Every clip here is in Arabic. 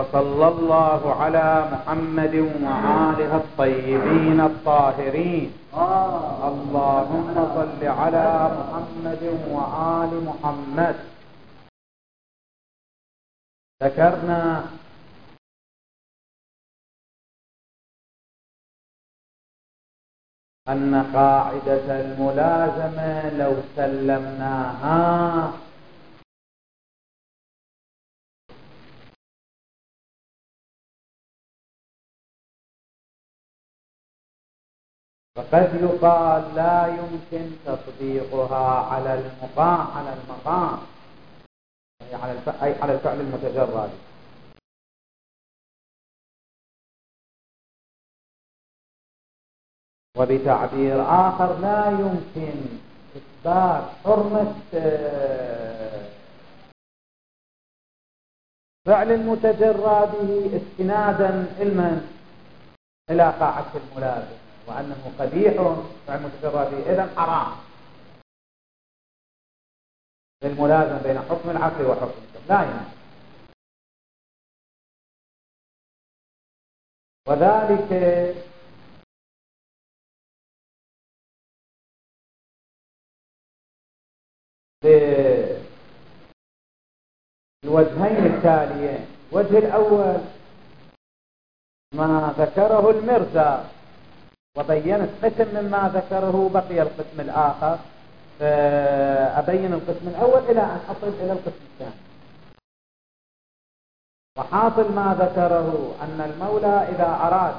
وصلى الله على محمد وآله الطيبين الطاهرين. اللهم صل على محمد وآل محمد. ذكرنا أن قاعدة الملازمة لو سلمناها فقد يقال لا يمكن تطبيقها على المقام أي على الفعل المتجرد. وبتعبير آخر لا يمكن إثبات حرمة فعل المتجرد استنادا إلى قاعدة الملازمة وأنه قبيح فعل المتجرد إذن حرام للملازمة بين حكم العقل وحكم لا يمكن. وذلك بالوجهين التاليين. الوجه الأول ما ذكره المرزا وبينت قسم مما ذكره، بقي القسم الآخر فأبين القسم الأول إلى أن أصل إلى القسم الثاني. وحاصل ما ذكره أن المولى إذا أراد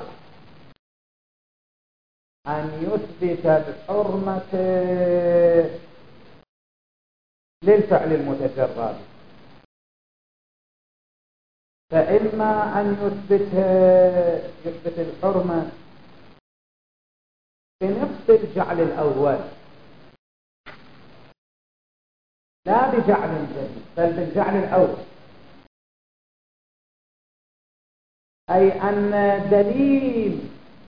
أن يثبت الحرمة للفعل المتجرد فإما أن يثبت الحرمة بنفس الجعل الأول لا بجعل جديد بل بالجعل الأول، أي أن دليل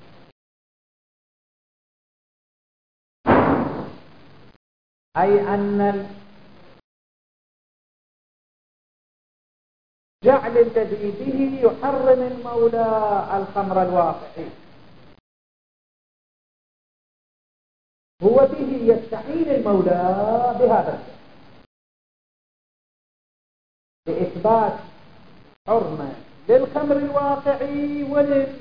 الجعل الذي به يحرم المولى الخمر الواقعي هو به يستعين المولى بهذا الجعل لإثبات حرمة للخمر الواقعي وللخمر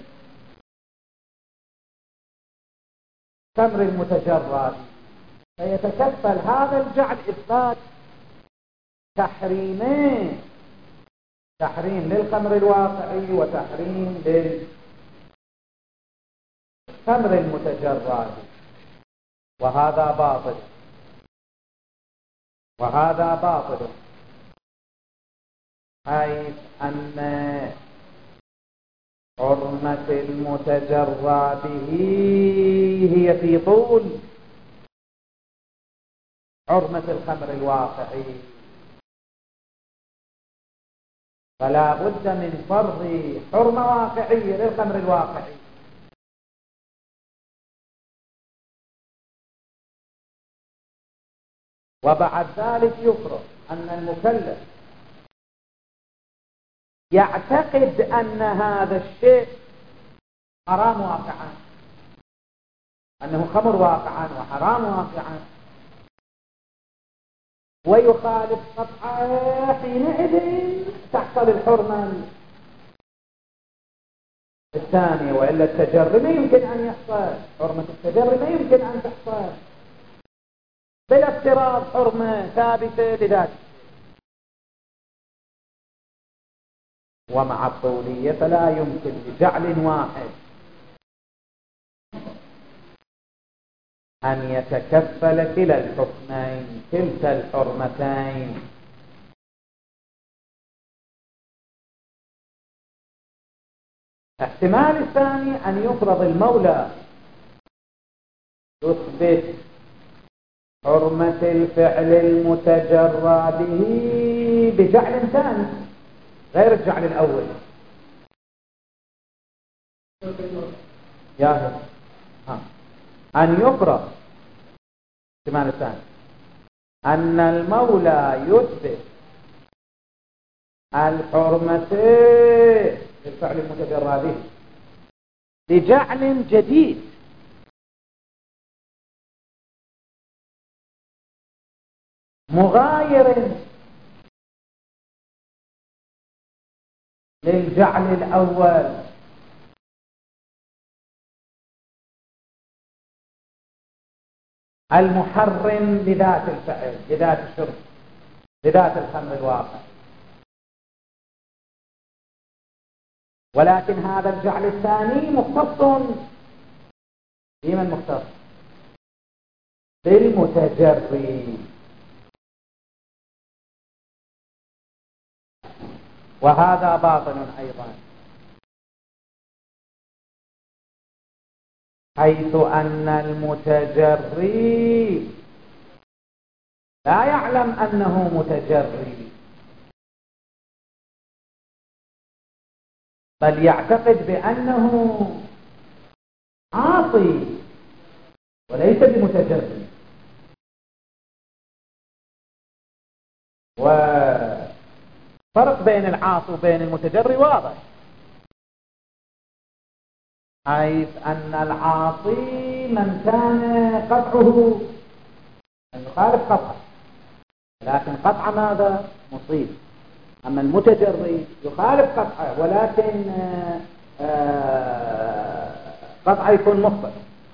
المتجرد، فيتكفل هذا الجعل إثبات تحريمين: تحريم للخمر الواقعي وتحريم للخمر المتجرد. وهذا باطل حيث أن حرمة المتجرد هي في طول حرمة الخمر الواقعي، فلا بد من فرض حرمة واقعية للخمر الواقعي وبعد ذلك يفرض أن المكلف يعتقد أن هذا الشيء حرام واقعا، أنه خمر واقعا وحرام واقعا، ويخالف قطعه، حينئذ تحصل الحرمة الثانية. وإلا التجري ما يمكن أن يحصل، حرمة التجري ما يمكن أن تحصل بلا افتراض حرمة ثابتة لذاته. ومع الطولية فلا يمكن بجعل واحد أن يتكفل كلا الحكمين كلتا الحرمتين. احتمال الثاني أن يفرض المولى يثبت حرمة الفعل المتجرد بجعل ثاني غير الجعل الأول. أن يفرض احتمال الثاني أن المولى يثبت الحرمة للفعل المتجرى به لجعل جديد مغاير للجعل الأول المحرم لذات الفعل، لذات الشرب، لذات الخمر الواقع. ولكن هذا الجعل الثاني مختص بمن مختص؟ بالمتجري، وهذا باطل أيضا، حيث أن المتجري لا يعلم أنه متجري، بل يعتقد بأنه عاصي وليس بمتجري. وفرق بين العاصي وبين المتجري واضح، حيث أن العاصي من كان قطعه أن يخالف قطعه، لكن قطع ماذا؟ مصيب. أما المتجري يخالف قطعه ولكن قطعه يكون مخطئ.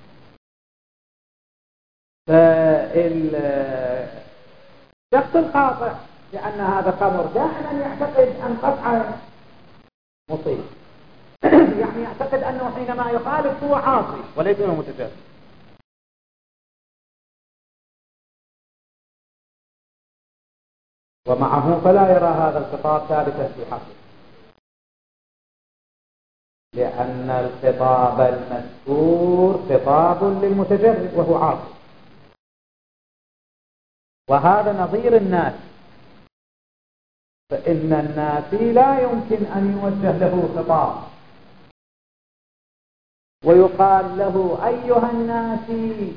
فالشخص القاطع لأن هذا خمر دائما يعتقد أن قطعه مصيب يعني يعتقد أنه حينما يخالف هو عاصي وليس هو متجري. ومعه فلا يرى هذا الخطاب ثابتا في حقه، لأن الخطاب المذكور خطاب للمتجرد وهو عاصي، وهذا نظير الناس، فإن الناسي لا يمكن أن يوجه له خطاب ويقال له أيها الناسي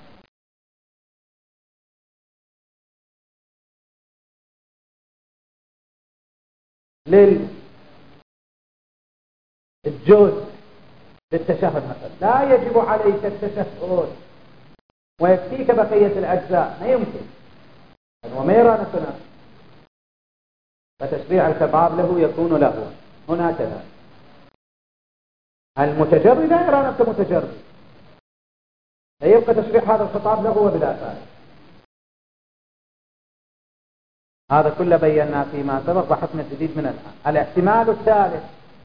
للجزء للتشهد مثلا، لا يجب عليك التشهد ويكفيك بقية الأجزاء، ما يمكن، وما يرى نفسه، فتشريع الخطاب له يكون له هنا كذا. المتجري لا يرى نفسه متجري، فيبقى تشريع هذا الخطاب له وبلا فائدة. هذا كله بينا فيما سبق بحثنا الجديد من الآن. الاحتمال الثالث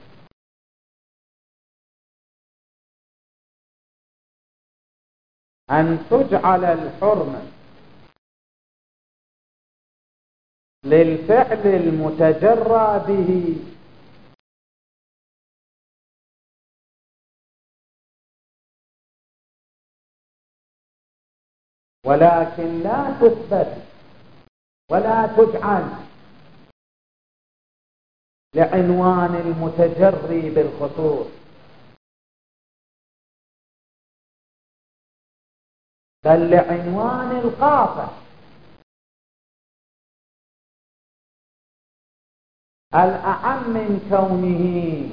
أن تجعل الحرمة للفعل المتجرى به ولكن لا تثبت ولا تجعل لعنوان المتجري بالخصوص، بل لعنوان القاطع الأعم من كونه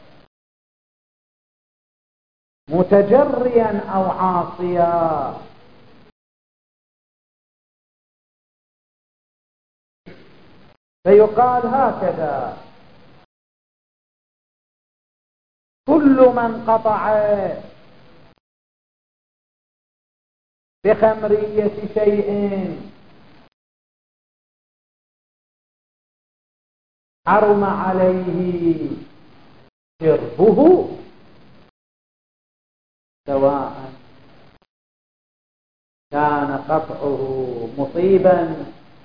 متجريا أو عاصيا. فيقال هكذا: كل من قطع بخمرية شيء حرم عليه شربه سواء كان قطعه مصيبا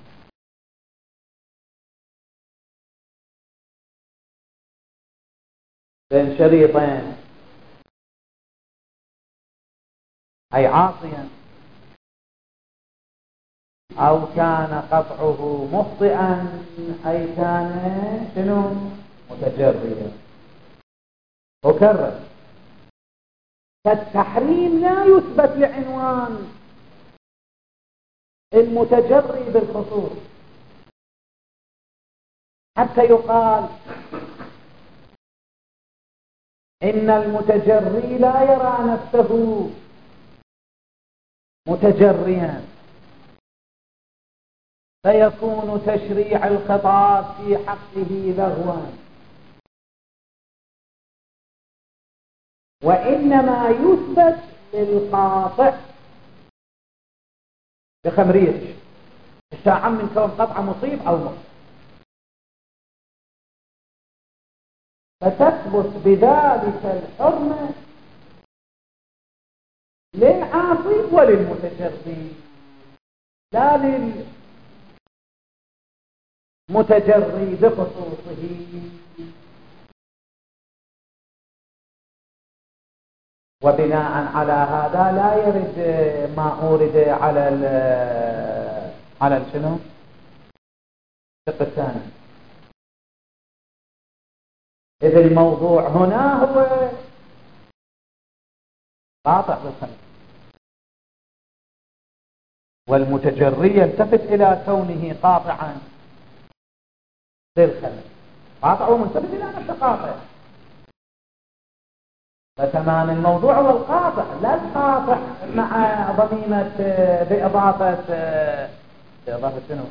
بين شريطين أي عاصيا، أو كان قطعه مخطئا أي كان شنو متجريا. أكرر: فالتحريم لا يثبت لعنوان المتجري بالخصوص حتى يقال إن المتجري لا يرى نفسه متجريا، فيكون تشريع الخطاب في حقه لغوا، وإنما يثبت للقاطع بخمرية الشاعة من كون قطع مصيب أو مصيب، فتثبت بذلك الحرمة للعاصي وللمتجري، لا للمتجري بخصوصه. وبناء على هذا لا يرد ما أورد على شنو الشق الثاني، إذ الموضوع هنا هو قاطع بالخمر، والمتجري يلتفت إلى كونه قاطعا بالخمر، قاطع وملتفت إلى نفس قاطع، فتمام الموضوع هو القاطع، لا القاطع مع ضميمة بإضافة شنو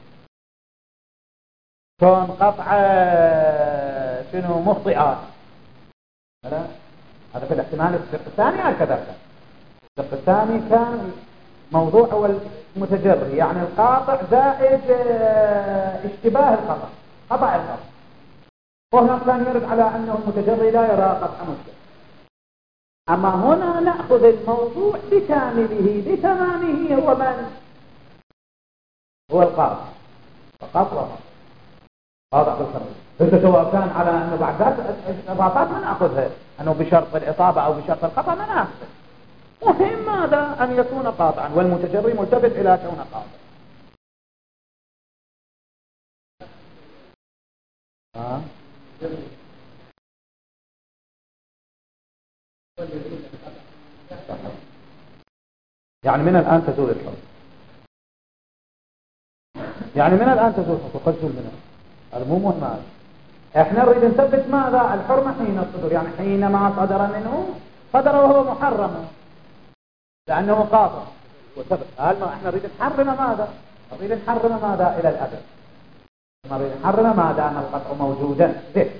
كون قطع شنو مخطئات. لا، هذا في الاحتمال الشق الثاني هكذا. الشق الثاني كان موضوع هو المتجري، يعني القاطع زائد اشتباه القطع، قطع القطع، وهنا كان يرد على أنه المتجري لا يرى قطع مشكل. أما هنا نأخذ الموضوع بكامله بتمامه، هو من؟ هو القاطع فقط وقط، قاطع بالخمر. سواء كان على أنه بعد ذلك الإضافات ما نأخذها، أنه بشرط الإصابة أو بشرط القطع ما نأخذها، مهم ماذا؟ أن يكون قاطعا، والمتجري ملتفت إلى كونه قاطع. يعني من الآن تزول الحكم، يعني من الآن تزول الحكم، قد تزول منه، هذا مو مهم. هذا احنا نريد نثبت ماذا؟ الحرمة حين الصدور، يعني حينما صدر منه صدر وهو محرم لأنه قاطع وثبت. احنا نريد نحرم ماذا؟ نريد نحرم ماذا إلى الأبد، نريد نحرم ما دام القطع موجودا به.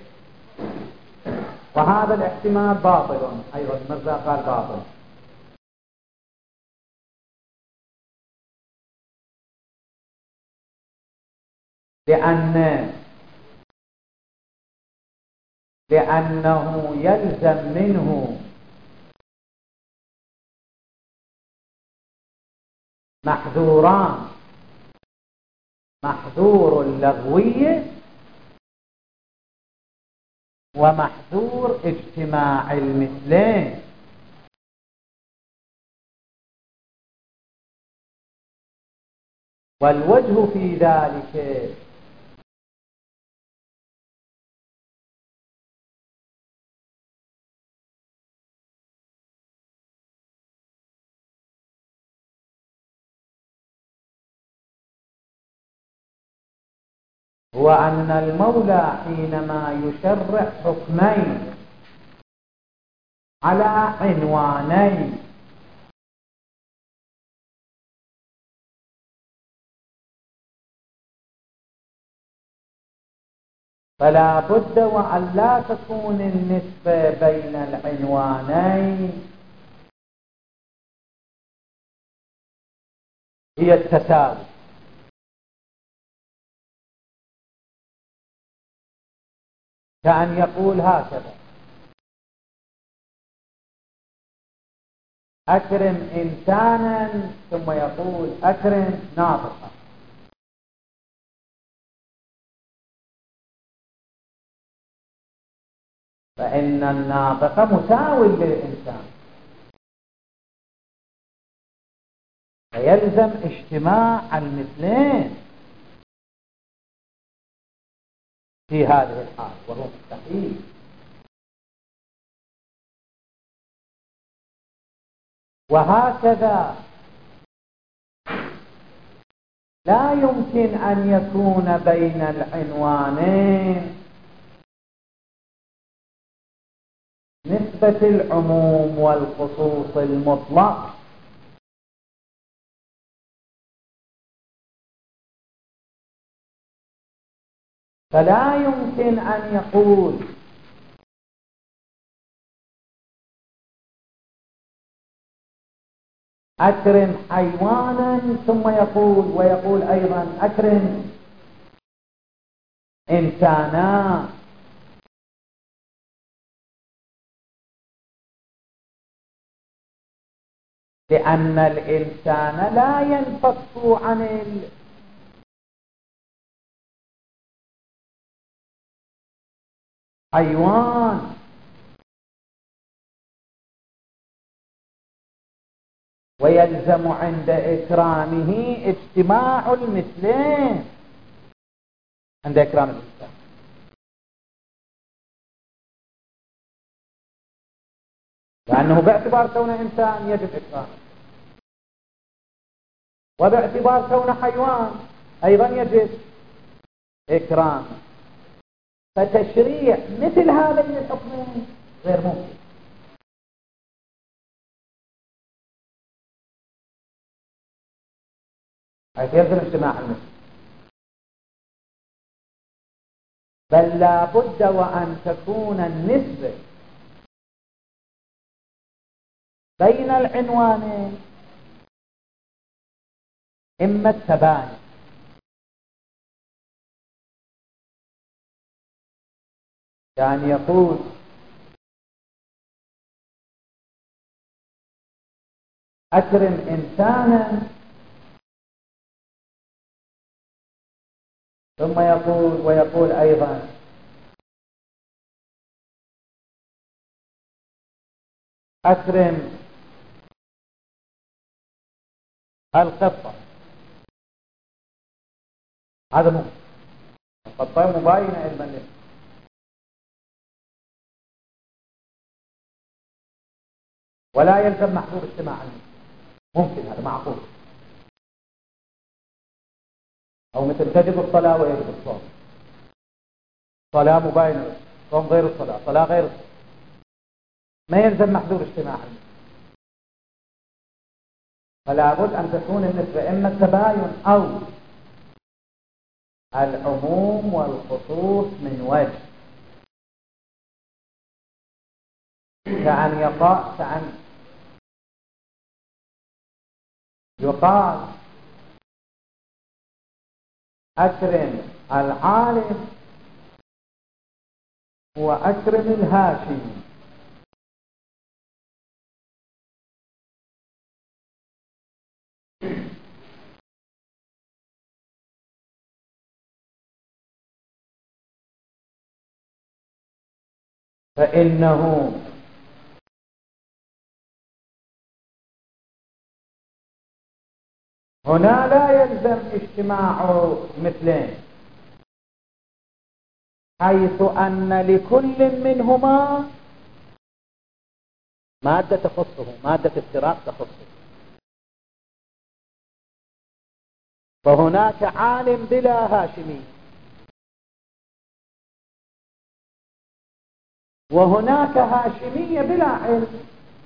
وهذا الاحتمال باطل أيضا، المرزا قال باطل، لأنه يلزم منه محذوران، محذور اللغوي ومحذور اجتماع المثلين. والوجه في ذلك هو أن المولى حينما يشرع حكمين على عنوانين فلا بد وأن لا تكون النسبة بين العنوانين هي التساوي، كأن يقول هكذا: أكرم إنسانا، ثم يقول أكرم ناطقا، فإن الناطق مساوي للإنسان، فيلزم اجتماع المثلين في هذه الحال، وهو مستحيل. وهكذا لا يمكن أن يكون بين العنوانين نسبة العموم والخصوص المطلق. فلا يمكن أن يقول أكرم حيوانا ثم ويقول أيضا أكرم إنسانا، لأن الإنسان لا ينفك عن الحيوان، ويلزم عند إكرامه اجتماع المثلين عند إكرام الإنسان. لأنه باعتبار كونه إنسان يجب إكرامه، وباعتبار كونه حيوان أيضا يجب إكرامه. فتشريع مثل هذين الحكمين غير ممكن. حيث يلزم اجتماع المثل، بل لا بد وأن تكون النسبة بين العنوانين إما التباين، يعني يقول أكرم إنسانا ثم ويقول أيضا أكرم القطة. هذا ممكن، القطة مباينة علما لله. ولا يلزم محظور اجتماع المثل، ممكن، هذا معقول. أو مثل تجب الصلاة ويجب الصوم، صلاة مباينة، صوم غير الصلاة، صلاة غير الصلاة، ما يلزم محظور اجتماع المثل. فلا بد أن تكون النسبة إما التباين أو العموم والخصوص من وجه، كأن يقال أكرم العالم وأكرم الهاشمي. فإنه هنا لا يلزم اجتماع مثلين، حيث أن لكل منهما مادة تخصه، مادة افتراق تخصه. فهناك عالم بلا هاشمي، وهناك هاشمية بلا علم،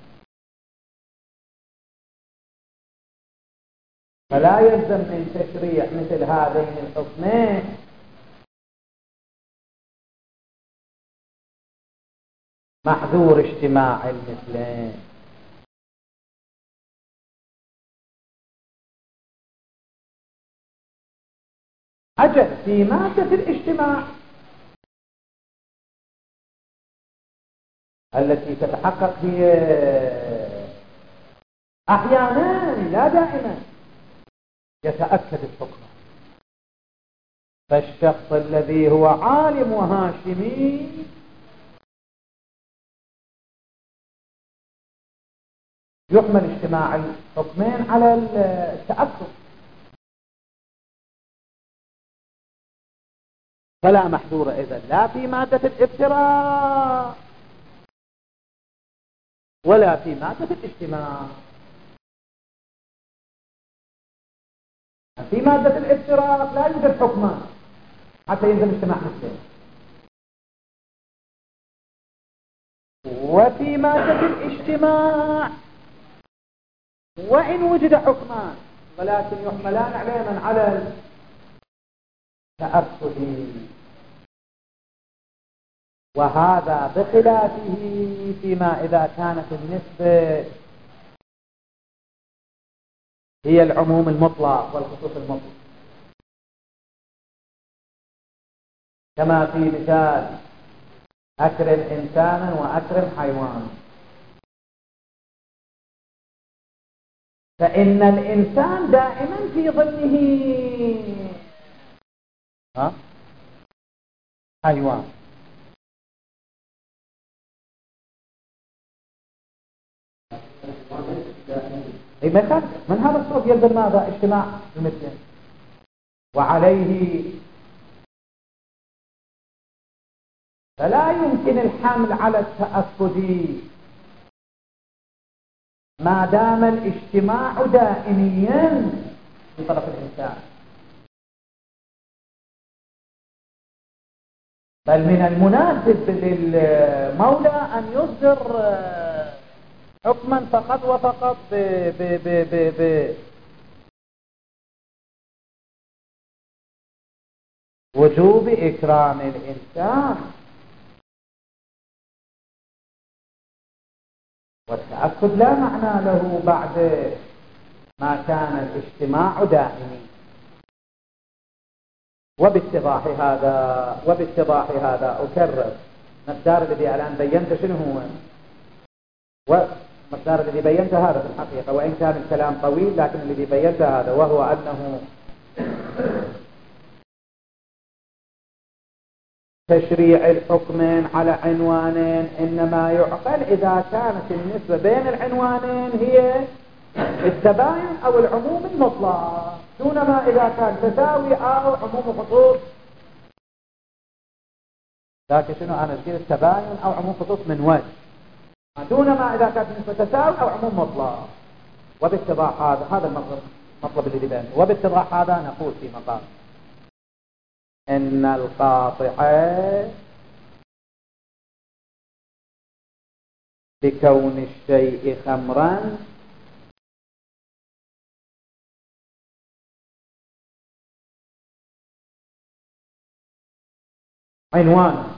فلا يلزم من تشريع مثل هذين الحكمين محذور اجتماع المثلين. أجل في مادة الاجتماع التي تتحقق في أحيانا لا دائما يتأكد الحكم. فالشخص الذي هو عالم وهاشمي يحمل اجتماع الحكمين على التأكد، فلا محظور إذن لا في مادة الافتراء ولا في مادة الاجتماع. في مادة الافتراء لا يوجد حكمان حتى يلزم اجتماع مثلين، وفي مادة الاجتماع وإن وجد حكمان ولكن يحملان عليه من على التأكد، وهذا بخلافه فيما إذا كانت النسبة هي العموم المطلق والخصوص المطلق، كما في مثال أكرم إنسانا وأكرم حيوانا، فإن الإنسان دائما في ظنه حيوان، من هذا الصوت يلزم ماذا؟ اجتماع المثلين، وعليه فلا يمكن الحمل على التأكد ما دام الاجتماع دائميا في طرف الإنسان، بل من المناسب للمولى أن يصدر حكما فقط وفقط بوجوب إكرام الإنسان، والتأكد لا معنى له بعد ما كان الاجتماع دائمي. وباتضاح هذا أكرر مقدار الذي الآن بينت شنو هو، ومقدار الذي بينت هذا في الحقيقة، وإن كان الكلام طويل لكن الذي بينت هذا، وهو أنه تشريع الحكم على عنوانين إنما يعقل إذا كانت النسبة بين العنوانين هي التباين أو العموم المطلق، دونما إذا كان تساوي أو عموم خصوص، لكن شنو أنا أشير التباين أو عموم خصوص من وجه، دونما إذا كانت النسبة تساوي أو عموم مطلق. وباتضاح هذا المطلب الذي بينه، وباتضاح هذا نقول في مقام إن القاطع بكون الشيء خمرا عنوان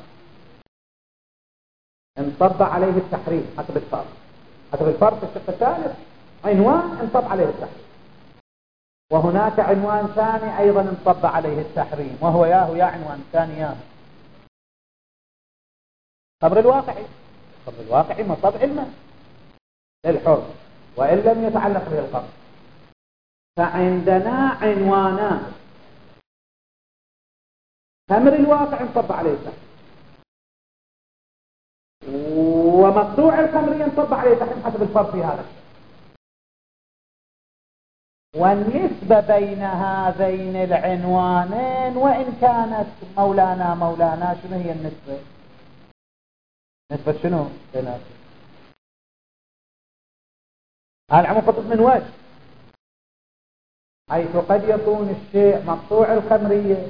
انطبق عليه التحريم حسب الفرق في الشق الثالث، عنوان انطبق عليه التحريم، وهناك عنوان ثاني أيضا انطبق عليه التحريم، وهو يا عنوان ثاني خبر الواقعي مطبع علما للحر وإن لم يتعلق به القبر. فعندنا عنوانان، خمر الواقع انطبق عليه التحريم، ومقطوع الخمر ينطبق عليه التحريم حسب الفرق في هذا الشيء. والنسبة بين هذين العنوانين وإن كانت مولانا شنو هي النسبة؟ نسبة شنو؟ العموم خطط من وجه، حيث قد يكون الشيء مقطوع الخمرية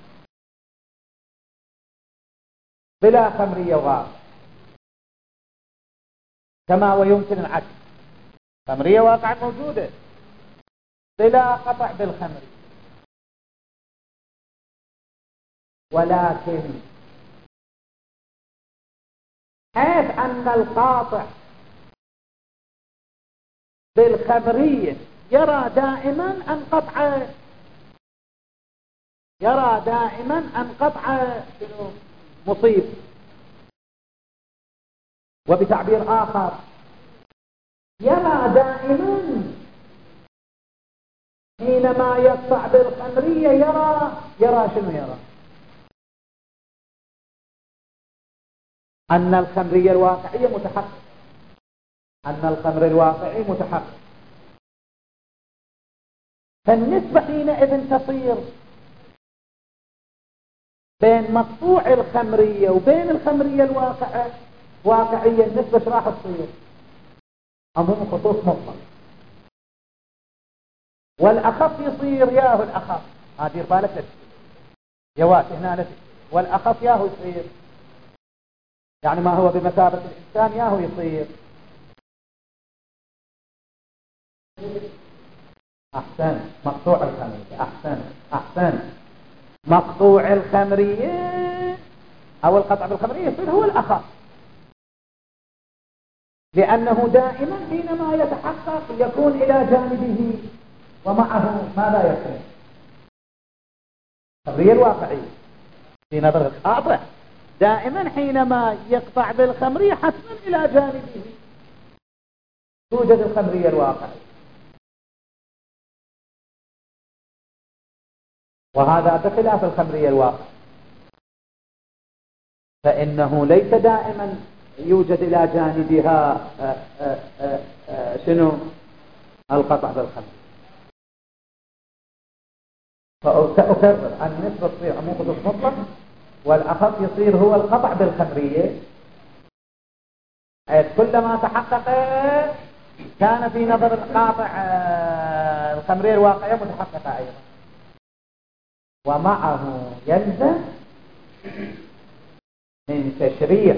بلا خمرية واقع، كما ويمكن العكس، خمرية واقع موجودة بلا قطع بالخمر، ولكن حيث أن القاطع بالخمرية يرى دائما أن قطع مصيب، وبتعبير آخر يرى دائما حينما يقطع بالخمرية يرى شنو يرى؟ أن الخمرية الواقعية متحقق، أن الخمر الواقعي متحقق، فالنسبة حينئذ تصير بين مقطوع الخمرية وبين الخمرية الواقعية، النسبة ايش راح تصير؟ عموم خصوص مطلق، والأخف يصير ياهو الأخف، دير بالك لا تشتري يوات هنا لا تشتري، والأخف ياهو يصير يعني ما هو بمثابة الإنسان ياهو يصير. أحسن مقطوع الخمرية. أحسن مقطوع الخمرية أو القطع بالخمرية يصير هو الأخف، لأنه دائما حينما يتحقق يكون إلى جانبه ومعه ما لا يكون الخمرية الواقعية في نظر القاطع. دائما حينما يقطع بالخمرية حتما إلى جانبه توجد الخمرية الواقعية، وهذا بخلاف الخمرية الواقعية، فإنه ليس دائما يوجد إلى جانبها شنو القطع بالخمرية. فأكرر النسبة تصير عموم خصوص مطلق، والأخف يصير هو القطع بالخمرية، حيث كلما تحقق كان في نظر القاطع الخمرية الواقعية متحققة أيضا. ومعه يلزم من تشريع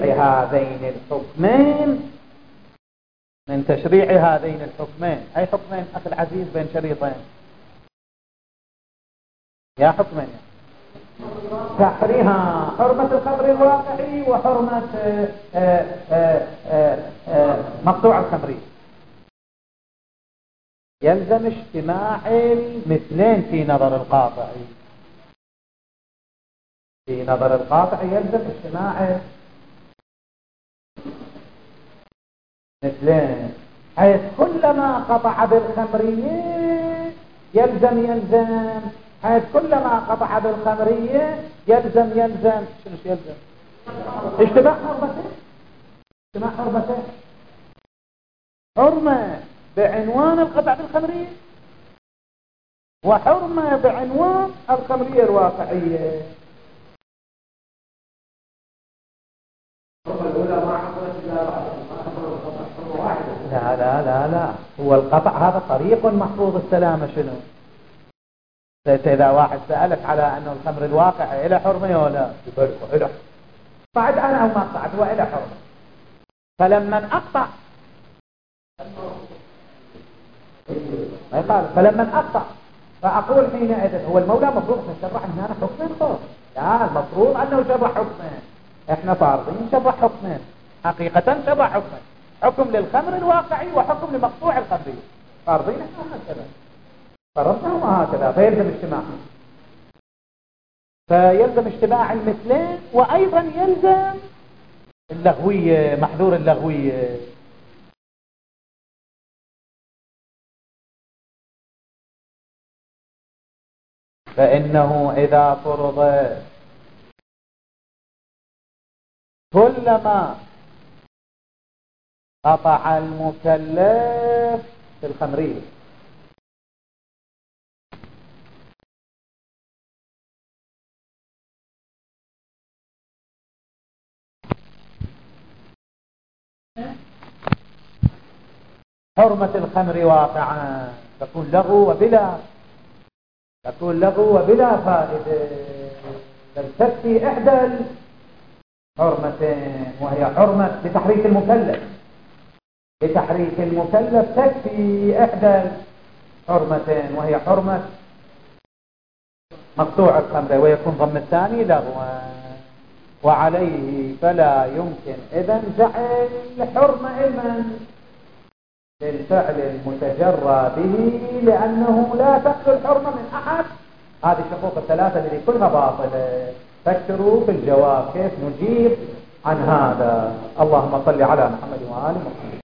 هذين الحكمين أي حكمين أخي العزيز بين شريطين، يا حكمين تحريها حرمة الخمر الواقعي وحرمة مقطوع الخمري. يلزم اجتماع المثلين في نظر القاطع. في نظر القاطع يلزم اجتماع مثلين، حيث كلما قطع بالخمرية يلزم حيث كلما قطع بالخمرية يلزم شنو يلزم؟ اجتماع حرمتين، حرمة بعنوان القطع بالخمرية وحرمة بعنوان الخمرية الواقعية. لا هو القطع هذا طريق محفوظ السلامة. شنو إذا واحد سألك على أنه الخمر الواقع إلى حرمة ولا إلى صعد أنا أو ما صعد هو إلى حرمة. فلما أقطع فأقول حينئذ هو المولى مفروض نشرح من هنا حكمين خاص. لا المفروض أنه شرح حكمين، إحنا فارضين شرح حكمين، حقيقة شرح حكمين، حكم للخمر الواقعي وحكم لمقطوع الخمري، فارضين إحنا هكذا فرضناهما هكذا. فيلزم اجتماع المثلين، وأيضا يلزم اللغوية، محذور اللغوية. فإنه إذا فرض كلما قطع المكلف في الخمرية حرمة الخمر واقعا تكون لغو وبلا فائدة، بل تكفي إحدى الحرمتين وهي حرمة بتحريك المكلف تكفي إحدى الحرمتين وهي حرمة مقطوع الخمر، ويكون ضم الثاني لغوا. وعليه فلا يمكن إذن جعل حرمة للفعل المتجرى به، لأنه لا تخلو الحرمة من أحد هذه الشقوق الثلاثة اللي كلها باطلة. فكروا في الجواب كيف نجيب عن هذا. اللهم صل على محمد وآل محمد.